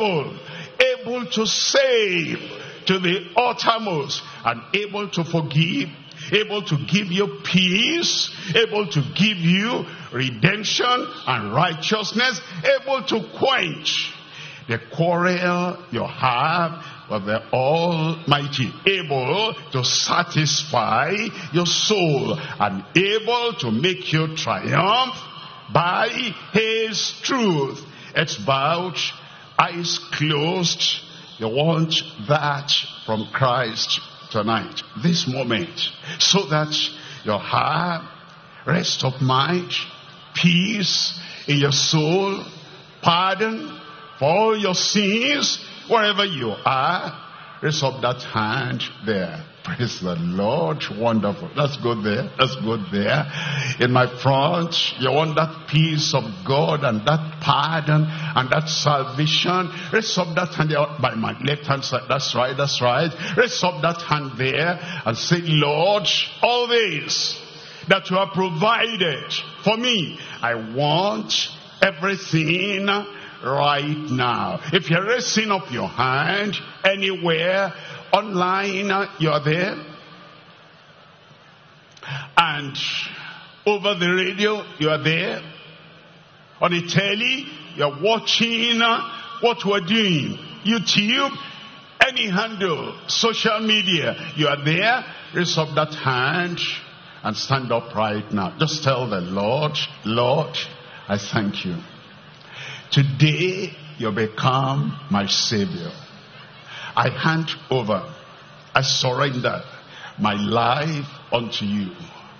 Able to save to the uttermost, and able to forgive, able to give you peace, able to give you redemption and righteousness, able to quench the quarrel you have with the Almighty, able to satisfy your soul, and able to make you triumph by his truth. It's bowed, eyes closed. You want that from Christ tonight, this moment, so that you'll have rest of mind, peace in your soul, pardon for all your sins, wherever you are. Raise up that hand there. Praise the Lord. Wonderful. That's good there. That's good there. In my front, you want that peace of God and that pardon and that salvation. Raise up that hand there by my left hand side. That's right. That's right. Raise up that hand there and say, Lord, all this that you have provided for me, I want everything right now. If you're raising up your hand anywhere, online, you're there, and over the radio, you're there, on the telly, you're watching what we're doing, YouTube, any handle, social media, you are there. Raise up that hand and stand up right now. Just tell the Lord, Lord, I thank you. Today you become my Savior. I hand over, I surrender my life unto you.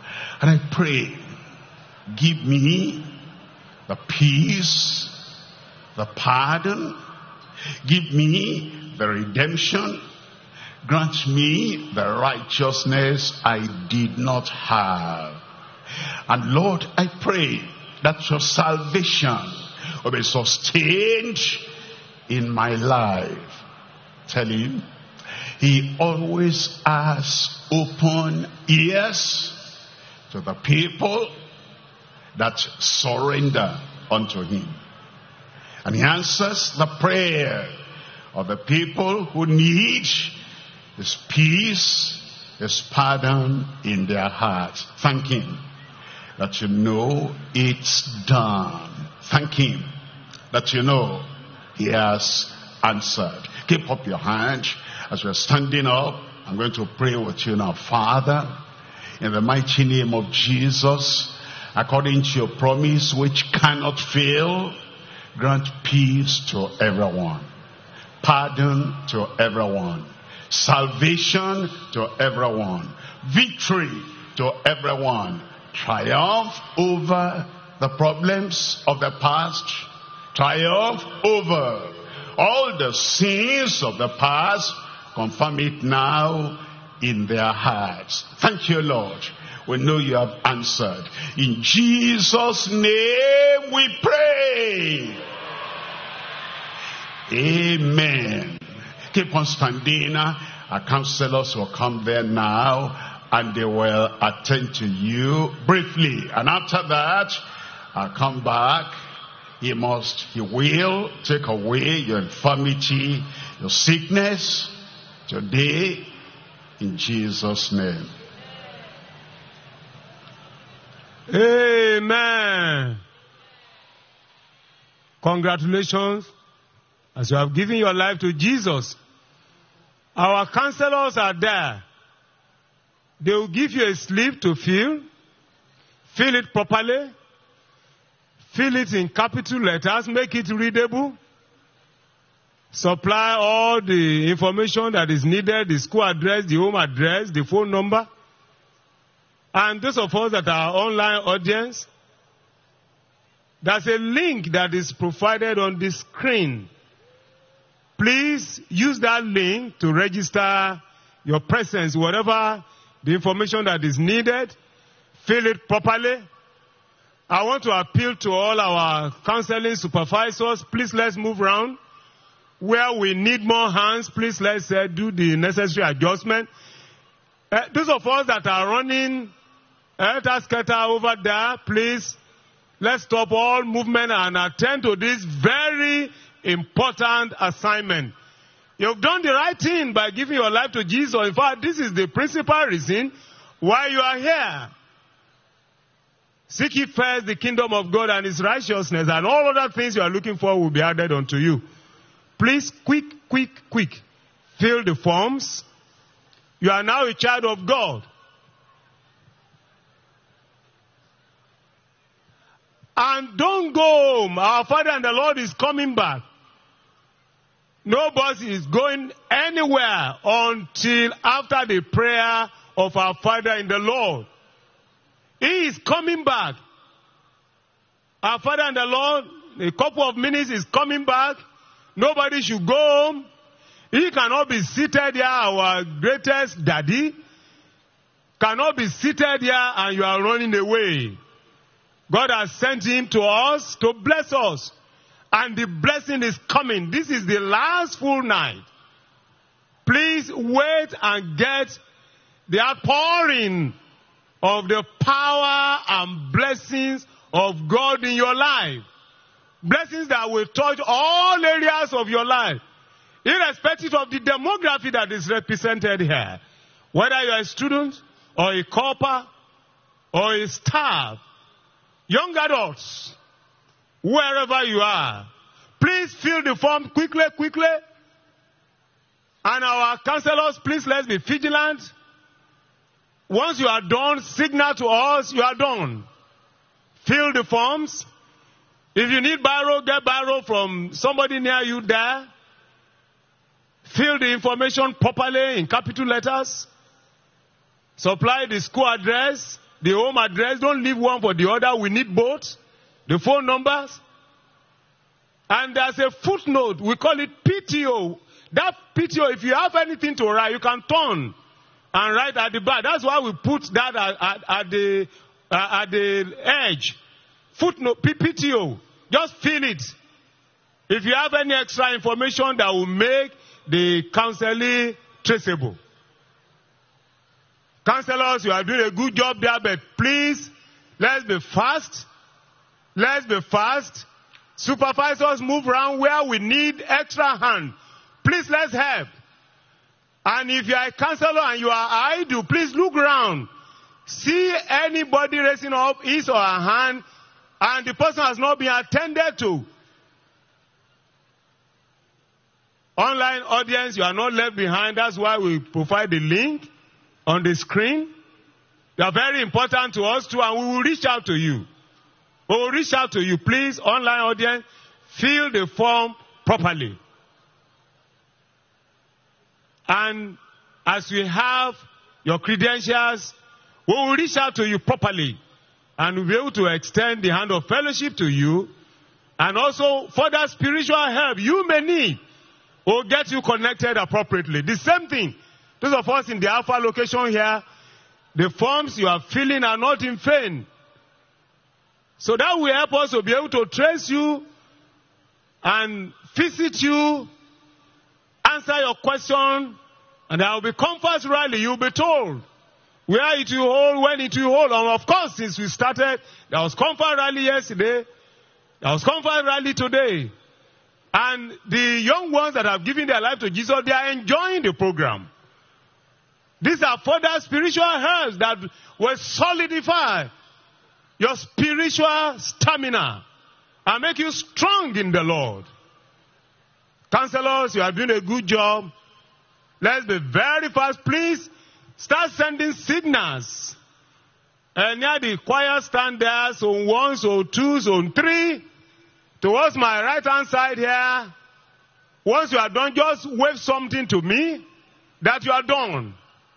And I pray, give me the peace, the pardon, give me the redemption, grant me the righteousness I did not have. And Lord, I pray that your salvation will be sustained in my life. Tell him, he always has open ears to the people that surrender unto him. And he answers the prayer of the people who need his peace, his pardon in their hearts. Thank him that you know it's done. Thank him that you know he has answered. Keep up your hand as we're standing up. I'm going to pray with you now. Father, in the mighty name of Jesus, according to your promise which cannot fail, grant peace to everyone, pardon to everyone, salvation to everyone, victory to everyone, triumph over the problems of the past, triumph over all the sins of the past, confirm it now in their hearts. Thank you, Lord. We know you have answered. In Jesus' name we pray. Amen. Keep on standing. Our counselors will come there now and they will attend to you briefly. And after that, I'll come back. He will take away your infirmity, your sickness today in Jesus' name. Amen. Congratulations as you have given your life to Jesus. Our counselors are there. They will give you a slip to fill it properly, fill it in capital letters, make it readable, supply all the information that is needed, the school address, the home address, the phone number. And those of us that are online audience, there's a link that is provided on the screen. Please use that link to register your presence, whatever the information that is needed. Fill it properly. I want to appeal to all our counseling supervisors. Please let's move around. Where we need more hands, please let's do the necessary adjustment. Those of us that are running scatter over there, please let's stop all movement and attend to this very important assignment. You've done the right thing by giving your life to Jesus. In fact, this is the principal reason why you are here. Seek ye first the kingdom of God and his righteousness, and all other things you are looking for will be added unto you. Please, quick. Fill the forms. You are now a child of God. And don't go home. Our Father and the Lord is coming back. Nobody is going anywhere until after the prayer of our Father in the Lord. He is coming back. Our Father and the Lord, a couple of minutes is coming back. Nobody should go home. He cannot be seated here, our greatest daddy. Cannot be seated here and you are running away. God has sent him to us to bless us. And the blessing is coming. This is the last full night. Please wait and get the outpouring of the power and blessings of God in your life. Blessings that will touch all areas of your life, irrespective of the demography that is represented here. Whether you are a student or a corper or a staff, young adults, wherever you are, please fill the form quickly. And our counselors, please let's be vigilant. Once you are done, signal to us you are done. Fill the forms. If you need biro, get biro from somebody near you there. Fill the information properly in capital letters. Supply the school address, the home address. Don't leave one for the other. We need both. The phone numbers. And there's a footnote. We call it PTO. That PTO, if you have anything to write, you can turn and write at the back. That's why we put that at the edge. Footnote, PTO. Just fill it. If you have any extra information that will make the counseling traceable. Counselors, you are doing a good job there, but please, let's be fast. Let's be fast. Supervisors, move around where we need extra hand. Please, let's help. And if you are a counselor and you are idle, please look around. See anybody raising up his or her hand and the person has not been attended to. Online audience, you are not left behind. That's why we provide the link on the screen. They are very important to us too, and we will reach out to you. We will reach out to you. Please, online audience, fill the form properly. And as we have your credentials, we will reach out to you properly. And we'll be able to extend the hand of fellowship to you. And also, further spiritual help you may need will get you connected appropriately. The same thing. Those of us in the Alpha location here, the forms you are filling are not in vain. So that will help us to be able to trace you and visit you, answer your question, and there will be conference rally. You'll be told where it will hold, when it will hold. And of course, since we started, there was conference rally yesterday. There was conference rally today. And the young ones that have given their life to Jesus, they are enjoying the program. These are further spiritual helps that will solidify your spiritual stamina and make you strong in the Lord. Counselors, you are doing a good job. Let's be very fast. Please start sending signals. Near the choir stand there, zone 1, zone 2, zone 3. Towards my right hand side here. Once you are done, just wave something to me that you are done.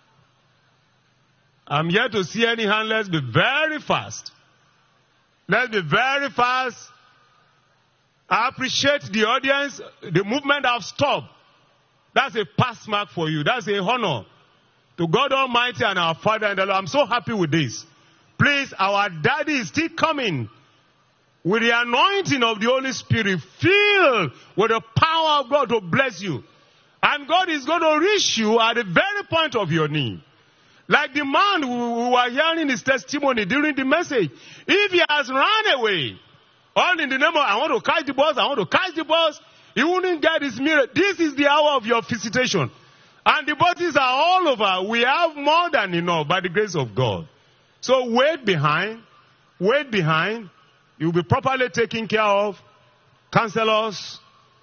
I'm here to see any hand. Let's be very fast. Let's be very fast. I appreciate the audience. The movement have stopped. That's a pass mark for you. That's a honor to God Almighty and our Father and the Lord. I'm so happy with this. Please, our daddy is still coming with the anointing of the Holy Spirit, filled with the power of God to bless you. And God is going to reach you at the very point of your need. Like the man who were hearing his testimony during the message. If he has run away, all in the name of, I want to catch the bus, I want to catch the bus, he wouldn't get his miracle. This is the hour of your visitation. And the buses are all over. We have more than enough by the grace of God. So wait behind. Wait behind. You'll be properly taken care of. Counselors,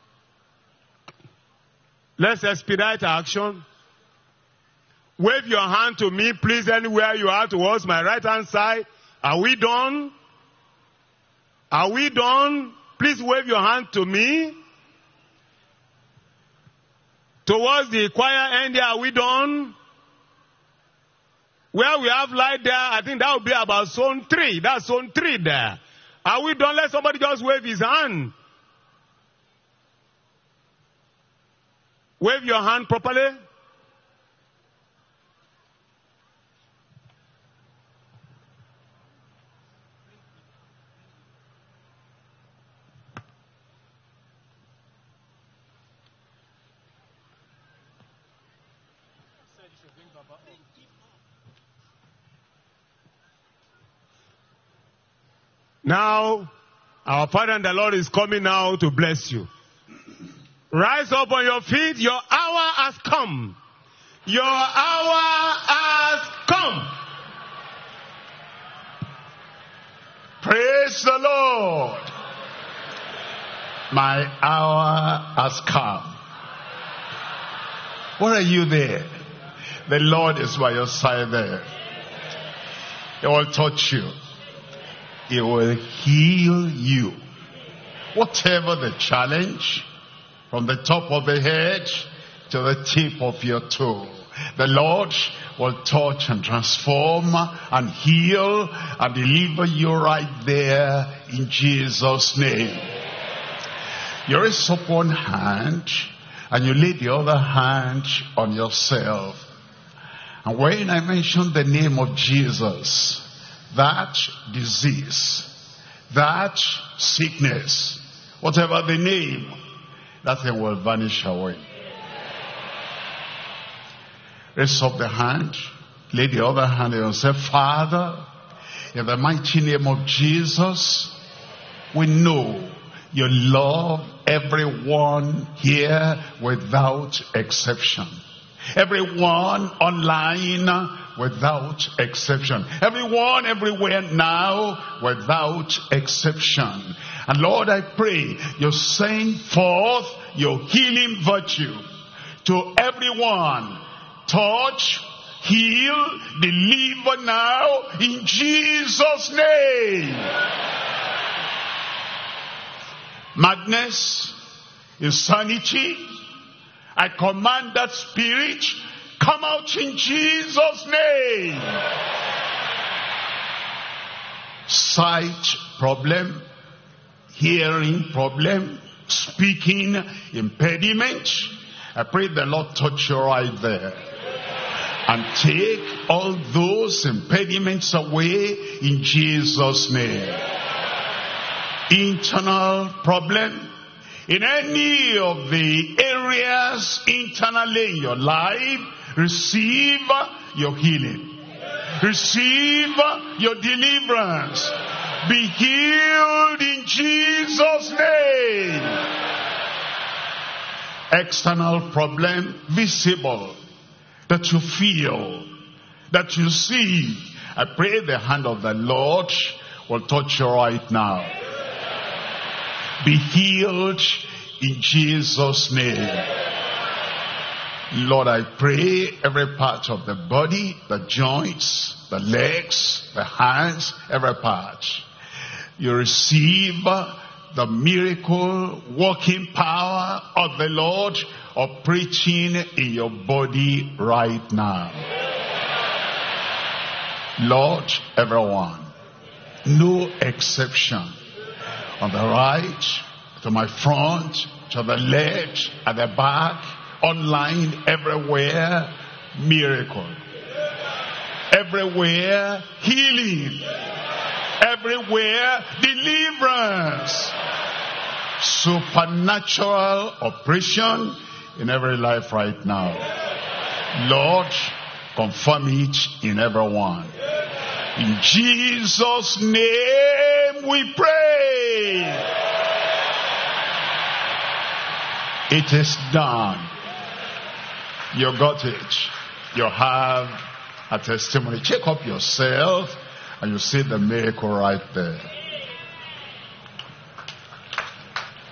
let's expedite action. Wave your hand to me, please, anywhere you are towards my right hand side. Are we done? Are we done? Please wave your hand to me. Towards the choir end there, are we done? Where we have light there, I think that will be about zone 3. That's zone 3 there. Are we done? Let somebody just wave his hand. Wave your hand properly. Now, our Father and the Lord is coming now to bless you. Rise up on your feet. Your hour has come. Your hour has come. Praise the Lord. My hour has come. Where are you there? The Lord is by your side there. He will touch you. He will heal you. Whatever the challenge, from the top of the head to the tip of your toe. The Lord will touch and transform and heal and deliver you right there in Jesus' name. You raise up one hand and you lay the other hand on yourself. And when I mention the name of Jesus, that disease, that sickness, whatever the name, that thing will vanish away. Raise up the hand, lay the other hand and say, Father, in the mighty name of Jesus, we know you love everyone here without exception. Everyone online without exception. Everyone everywhere now without exception. And Lord, I pray you send forth your healing virtue to everyone. Touch, heal, deliver now in Jesus' name. Madness, insanity, I command that spirit, come out in Jesus' name. Sight problem, hearing problem, speaking impediment, I pray the Lord touch you right there and take all those impediments away in Jesus' name. Internal problem, in any of the areas internally in your life, receive your healing. Receive your deliverance. Be healed in Jesus' name. External problem, visible, that you feel, that you see. I pray the hand of the Lord will touch you right now. Be healed in Jesus' name. Lord, I pray every part of the body, the joints, the legs, the hands, every part, you receive the miracle working power of the Lord operating in your body right now. Lord, everyone, no exception. On the right, to my front, to the left, at the back, online, everywhere, miracle. Everywhere, healing. Everywhere, deliverance. Supernatural operation in every life right now. Lord, confirm it in everyone. In Jesus' name we pray. It is done. You got it. You have a testimony. Check up yourself and you see the miracle right there.